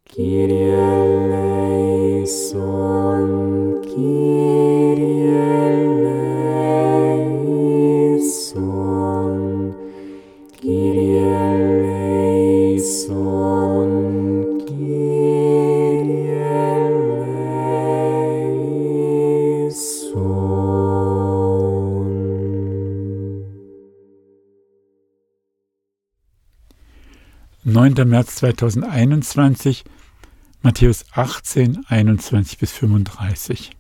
Kyrie eleison, Kyrie eleison, Kyrie eleison, Kyrie eleison. 9. März 2021, Matthäus 18, 21-35.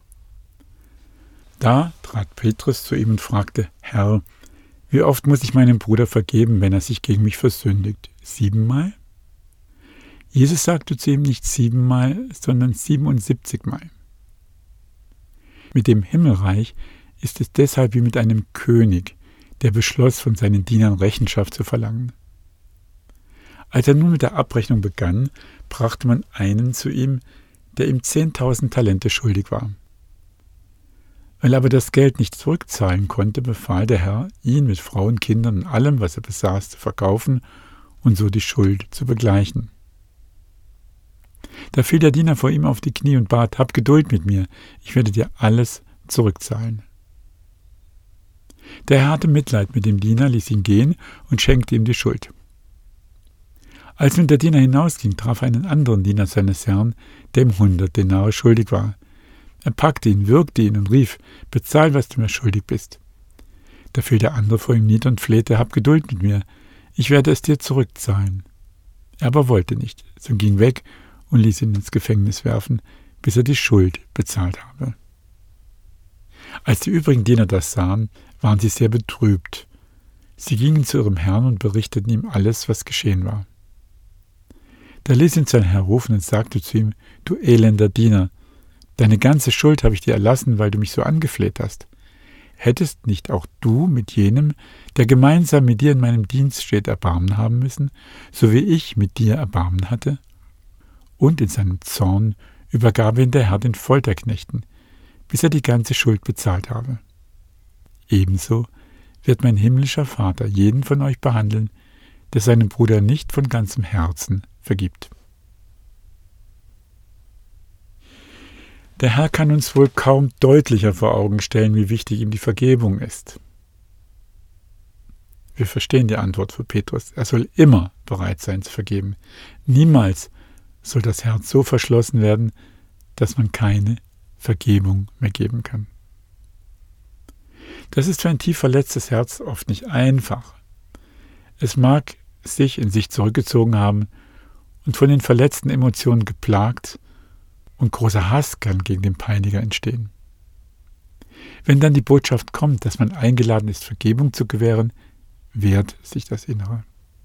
Da trat Petrus zu ihm und fragte: Herr, wie oft muss ich meinem Bruder vergeben, wenn er sich gegen mich versündigt? 7-mal? Jesus sagte zu ihm nicht 7-mal, sondern 77-mal. Mit dem Himmelreich ist es deshalb wie mit einem König, der beschloss, von seinen Dienern Rechenschaft zu verlangen. Als er nun mit der Abrechnung begann, brachte man einen zu ihm, der ihm 10.000 Talente schuldig war. Weil er aber das Geld nicht zurückzahlen konnte, befahl der Herr, ihn mit Frauen, Kindern und allem, was er besaß, zu verkaufen und so die Schuld zu begleichen. Da fiel der Diener vor ihm auf die Knie und bat: Hab Geduld mit mir, ich werde dir alles zurückzahlen. Der Herr hatte Mitleid mit dem Diener, ließ ihn gehen und schenkte ihm die Schuld. Als nun der Diener hinausging, traf er einen anderen Diener seines Herrn, der ihm 100 Denare schuldig war. Er packte ihn, würgte ihn und rief: Bezahl, was du mir schuldig bist. Da fiel der andere vor ihm nieder und flehte: Hab Geduld mit mir, ich werde es dir zurückzahlen. Er aber wollte nicht, sondern ging weg und ließ ihn ins Gefängnis werfen, bis er die Schuld bezahlt habe. Als die übrigen Diener das sahen, waren sie sehr betrübt. Sie gingen zu ihrem Herrn und berichteten ihm alles, was geschehen war. Da ließ ihn sein Herr rufen und sagte zu ihm: Du elender Diener, deine ganze Schuld habe ich dir erlassen, weil du mich so angefleht hast. Hättest nicht auch du mit jenem, der gemeinsam mit dir in meinem Dienst steht, Erbarmen haben müssen, so wie ich mit dir Erbarmen hatte? Und in seinem Zorn übergab ihn der Herr den Folterknechten, bis er die ganze Schuld bezahlt habe. Ebenso wird mein himmlischer Vater jeden von euch behandeln, der seinem Bruder nicht von ganzem Herzen vergibt. Der Herr kann uns wohl kaum deutlicher vor Augen stellen, wie wichtig ihm die Vergebung ist. Wir verstehen die Antwort für Petrus. Er soll immer bereit sein zu vergeben. Niemals soll das Herz so verschlossen werden, dass man keine Vergebung mehr geben kann. Das ist für ein tief verletztes Herz oft nicht einfach. Es mag sich in sich zurückgezogen haben und von den verletzten Emotionen geplagt, und großer Hass kann gegen den Peiniger entstehen. Wenn dann die Botschaft kommt, dass man eingeladen ist, Vergebung zu gewähren, wehrt sich das Innere.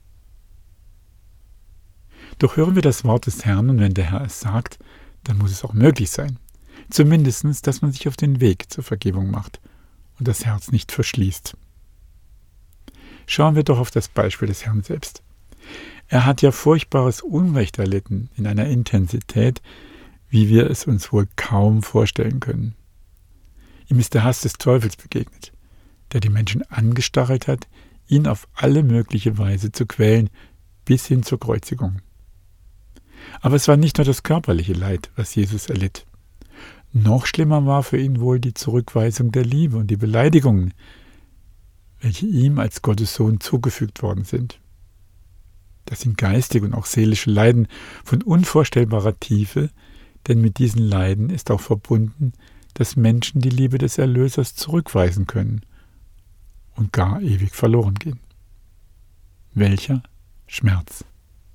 Doch hören wir das Wort des Herrn, und wenn der Herr es sagt, dann muss es auch möglich sein. Zumindest, dass man sich auf den Weg zur Vergebung macht und das Herz nicht verschließt. Schauen wir doch auf das Beispiel des Herrn selbst. Er hat ja furchtbares Unrecht erlitten in einer Intensität, wie wir es uns wohl kaum vorstellen können. Ihm ist der Hass des Teufels begegnet, der die Menschen angestachelt hat, ihn auf alle mögliche Weise zu quälen, bis hin zur Kreuzigung. Aber es war nicht nur das körperliche Leid, was Jesus erlitt. Noch schlimmer war für ihn wohl die Zurückweisung der Liebe und die Beleidigungen, welche ihm als Gottes Sohn zugefügt worden sind. Das sind geistige und auch seelische Leiden von unvorstellbarer Tiefe, denn mit diesen Leiden ist auch verbunden, dass Menschen die Liebe des Erlösers zurückweisen können und gar ewig verloren gehen. Welcher Schmerz!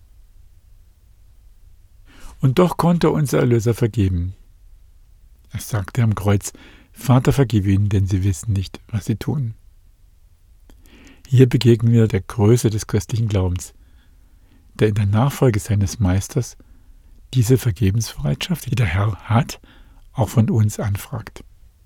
Und doch konnte unser Erlöser vergeben. Er sagte am Kreuz: Vater, vergib ihnen, denn sie wissen nicht, was sie tun. Hier begegnen wir der Größe des christlichen Glaubens, der in der Nachfolge seines Meisters diese Vergebensbereitschaft, die der Herr hat, auch von uns anfragt.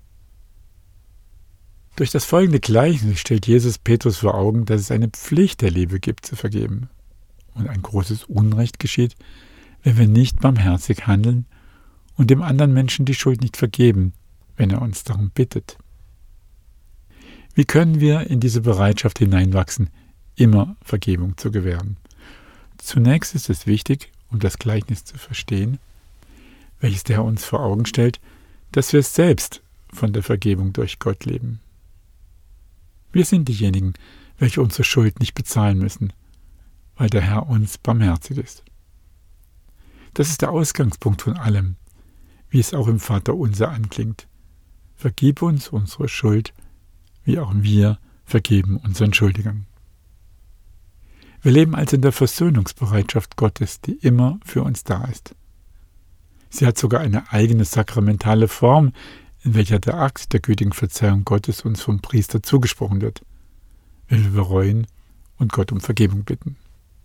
Durch das folgende Gleichnis stellt Jesus Petrus vor Augen, dass es eine Pflicht der Liebe gibt, zu vergeben. Und ein großes Unrecht geschieht, wenn wir nicht barmherzig handeln und dem anderen Menschen die Schuld nicht vergeben, wenn er uns darum bittet. Wie können wir in diese Bereitschaft hineinwachsen, immer Vergebung zu gewähren? Zunächst ist es wichtig, um das Gleichnis zu verstehen, welches der Herr uns vor Augen stellt, dass wir selbst von der Vergebung durch Gott leben. Wir sind diejenigen, welche unsere Schuld nicht bezahlen müssen, weil der Herr uns barmherzig ist. Das ist der Ausgangspunkt von allem, wie es auch im Vaterunser anklingt. Vergib uns unsere Schuld, wie auch wir vergeben unseren Schuldigern. Wir leben also in der Versöhnungsbereitschaft Gottes, die immer für uns da ist. Sie hat sogar eine eigene sakramentale Form, in welcher der Akt der gütigen Verzeihung Gottes uns vom Priester zugesprochen wird, wenn wir bereuen und Gott um Vergebung bitten.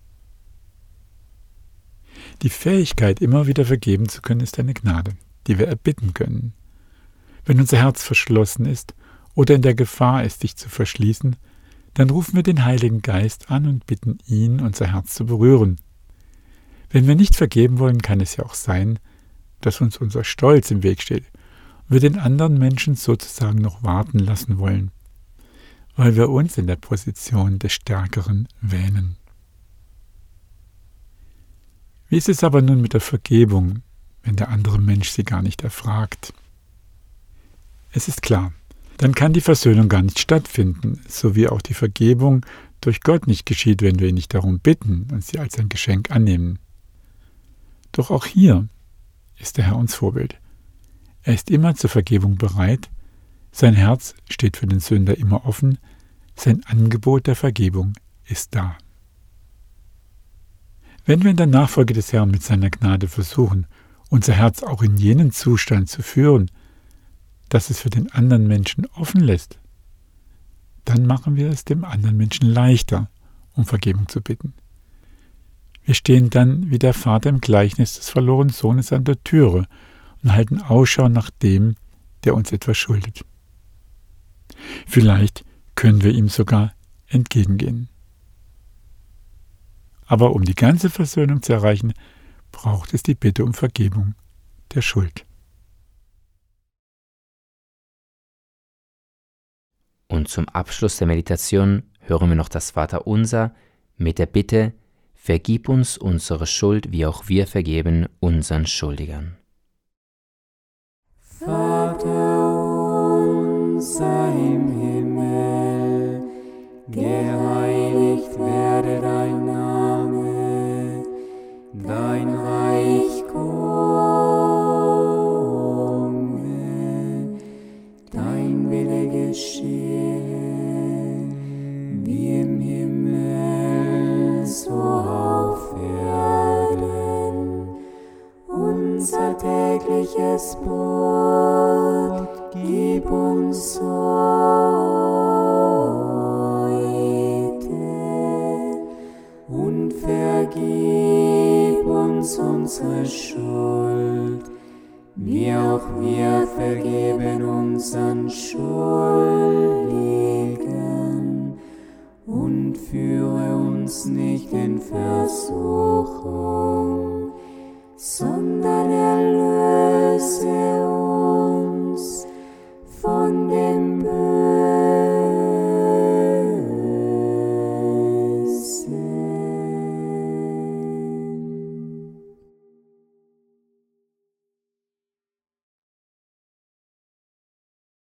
Die Fähigkeit, immer wieder vergeben zu können, ist eine Gnade, die wir erbitten können. Wenn unser Herz verschlossen ist oder in der Gefahr ist, sich zu verschließen, dann rufen wir den Heiligen Geist an und bitten ihn, unser Herz zu berühren. Wenn wir nicht vergeben wollen, kann es ja auch sein, dass uns unser Stolz im Weg steht und wir den anderen Menschen sozusagen noch warten lassen wollen, weil wir uns in der Position des Stärkeren wähnen. Wie ist es aber nun mit der Vergebung, wenn der andere Mensch sie gar nicht erfragt? Es ist klar, dann kann die Versöhnung gar nicht stattfinden, so wie auch die Vergebung durch Gott nicht geschieht, wenn wir ihn nicht darum bitten und sie als ein Geschenk annehmen. Doch auch hier ist der Herr uns Vorbild. Er ist immer zur Vergebung bereit, sein Herz steht für den Sünder immer offen, sein Angebot der Vergebung ist da. Wenn wir in der Nachfolge des Herrn mit seiner Gnade versuchen, unser Herz auch in jenen Zustand zu führen, dass es für den anderen Menschen offen lässt, dann machen wir es dem anderen Menschen leichter, um Vergebung zu bitten. Wir stehen dann wie der Vater im Gleichnis des verlorenen Sohnes an der Türe und halten Ausschau nach dem, der uns etwas schuldet. Vielleicht können wir ihm sogar entgegengehen. Aber um die ganze Versöhnung zu erreichen, braucht es die Bitte um Vergebung der Schuld. Und zum Abschluss der Meditation hören wir noch das Vaterunser mit der Bitte: Vergib uns unsere Schuld, wie auch wir vergeben unseren Schuldigern. Vater unser im Himmel, geheiligt werde dein Name, dein Reich komme, dein Wille geschehe, wie im Himmel, so auf Erden. Unser tägliches Brot gib uns heute und vergib uns unsere Schuld, wie auch wir vergeben unseren Schuldigen, und führe uns nicht in Versuchung, sondern erlöse uns